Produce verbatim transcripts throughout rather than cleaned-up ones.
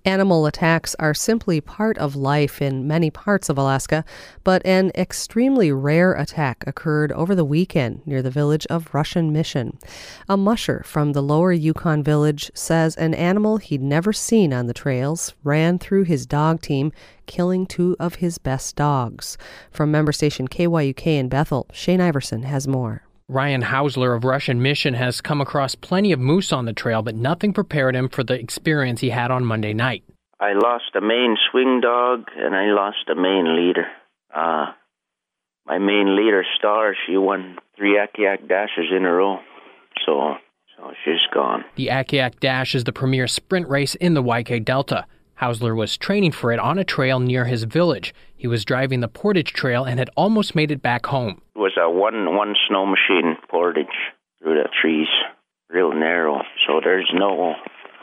Animal attacks are simply part of life in many parts of Alaska, but an extremely rare attack occurred over the weekend near the village of Russian Mission. A musher from the lower Yukon village says an animal he'd never seen on the trails ran through his dog team, killing two of his best dogs. From member station K Y U K in Bethel, Shane Iverson has more. Ryan Hausler of Russian Mission has come across plenty of moose on the trail, but nothing prepared him for the experience he had on Monday night. I lost a main swing dog, and I lost a main leader. Uh, my main leader, Star, she won three Akiak Dashes in a row, so, so she's gone. The Akiak Dash is the premier sprint race in the Y K Delta. Hausler was training for it on a trail near his village. He was driving the Portage Trail and had almost made it back home. It was a one one snow machine portage through the trees, real narrow, so there's no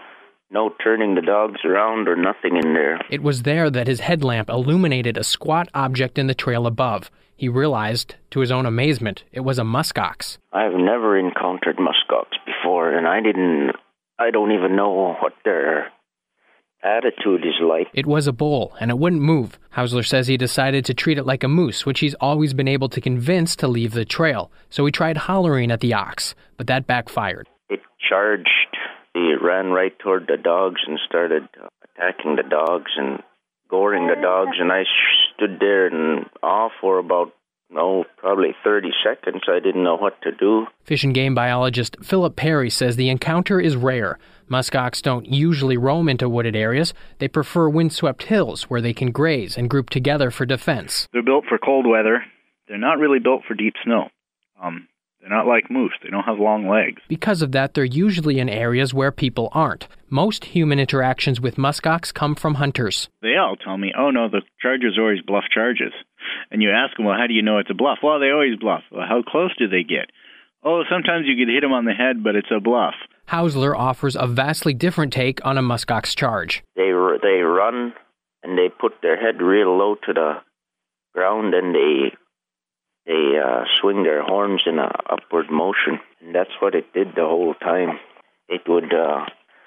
no turning the dogs around or nothing in there. It was there that his headlamp illuminated a squat object in the trail above. He realized, to his own amazement, it was a muskox. I've never encountered muskox before, and I didn't, I don't even know what their attitude is like. It was a bull, and it wouldn't move. Hausler says he decided to treat it like a moose, which he's always been able to convince to leave the trail. So he tried hollering at the ox, but that backfired. It charged. It ran right toward the dogs and started attacking the dogs and goring the dogs, and I stood there in awe for about, no, probably thirty seconds. I didn't know what to do. Fish and Game biologist Philip Perry says the encounter is rare. Muskox don't usually roam into wooded areas. They prefer windswept hills where they can graze and group together for defense. They're built for cold weather. They're not really built for deep snow. Um, they're not like moose. They don't have long legs. Because of that, they're usually in areas where people aren't. Most human interactions with muskox come from hunters. They all tell me, oh no, the charges always bluff charges. And you ask them, well, how do you know it's a bluff? Well, they always bluff. Well, how close do they get? Oh, sometimes you could hit them on the head, but it's a bluff. Hausler offers a vastly different take on a muskox charge. They they run, and they put their head real low to the ground, and they they uh, swing their horns in a upward motion. And that's what it did the whole time. It would uh,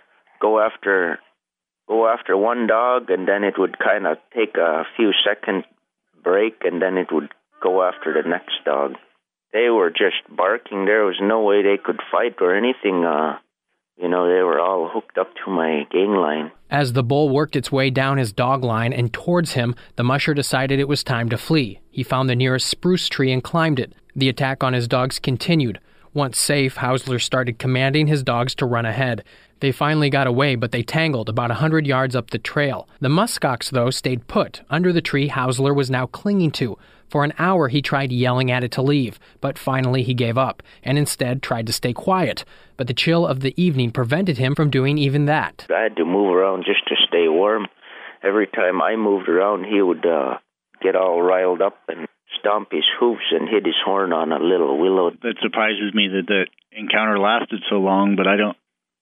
go after go after one dog, and then it would kind of take a few second break, and then it would go after the next dog. They were just barking. There was no way they could fight or anything. Uh, you know, they were all hooked up to my gang line. As the bull worked its way down his dog line and towards him, the musher decided it was time to flee. He found the nearest spruce tree and climbed it. The attack on his dogs continued. Once safe, Hausler started commanding his dogs to run ahead. They finally got away, but they tangled about one hundred yards up the trail. The muskox, though, stayed put, under the tree Hausler was now clinging to. For an hour, he tried yelling at it to leave, but finally he gave up, and instead tried to stay quiet. But the chill of the evening prevented him from doing even that. I had to move around just to stay warm. Every time I moved around, he would uh, get all riled up and stomp his hoofs and hit his horn on a little willow. That surprises me that the encounter lasted so long, but I don't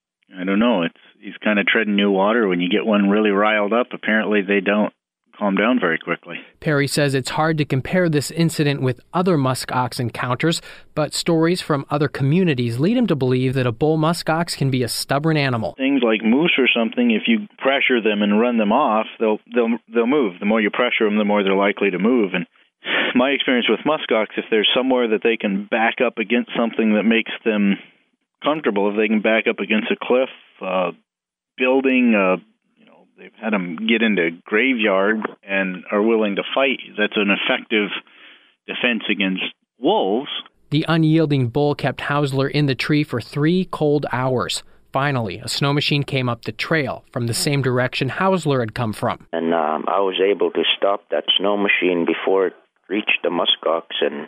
I don't know. It's he's kind of treading new water. When you get one really riled up, apparently they don't calm down very quickly. Perry says it's hard to compare this incident with other muskox encounters, but stories from other communities lead him to believe that a bull muskox can be a stubborn animal. Things like moose or something, if you pressure them and run them off, they'll they'll they'll move. The more you pressure them, the more they're likely to move. And my experience with muskox, if there's somewhere that they can back up against something that makes them comfortable, if they can back up against a cliff, uh, building, uh, you know, they've had them get into graveyard and are willing to fight. That's an effective defense against wolves. The unyielding bull kept Hausler in the tree for three cold hours. Finally, a snow machine came up the trail from the same direction Hausler had come from. And um, I was able to stop that snow machine before it reached the muskox, and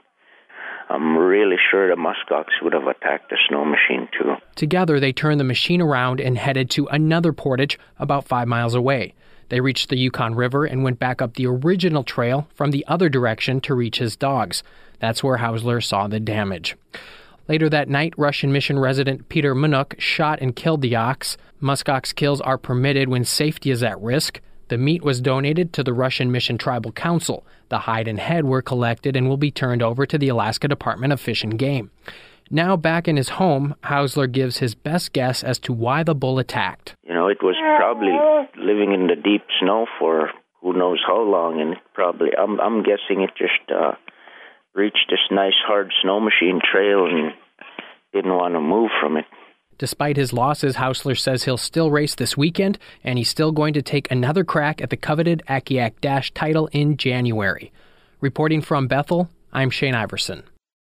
I'm really sure the muskox would have attacked the snow machine too. Together, they turned the machine around and headed to another portage about five miles away. They reached the Yukon River and went back up the original trail from the other direction to reach his dogs. That's where Hausler saw the damage. Later that night, Russian Mission resident Peter Minuk shot and killed the ox. Muskox kills are permitted when safety is at risk. The meat was donated to the Russian Mission Tribal Council. The hide and head were collected and will be turned over to the Alaska Department of Fish and Game. Now back in his home, Hausler gives his best guess as to why the bull attacked. You know, it was probably living in the deep snow for who knows how long, and probably, I'm, I'm guessing it just uh, reached this nice hard snow machine trail and didn't want to move from it. Despite his losses, Hausler says he'll still race this weekend, and he's still going to take another crack at the coveted Akiak Dash title in January. Reporting from Bethel, I'm Shane Iverson.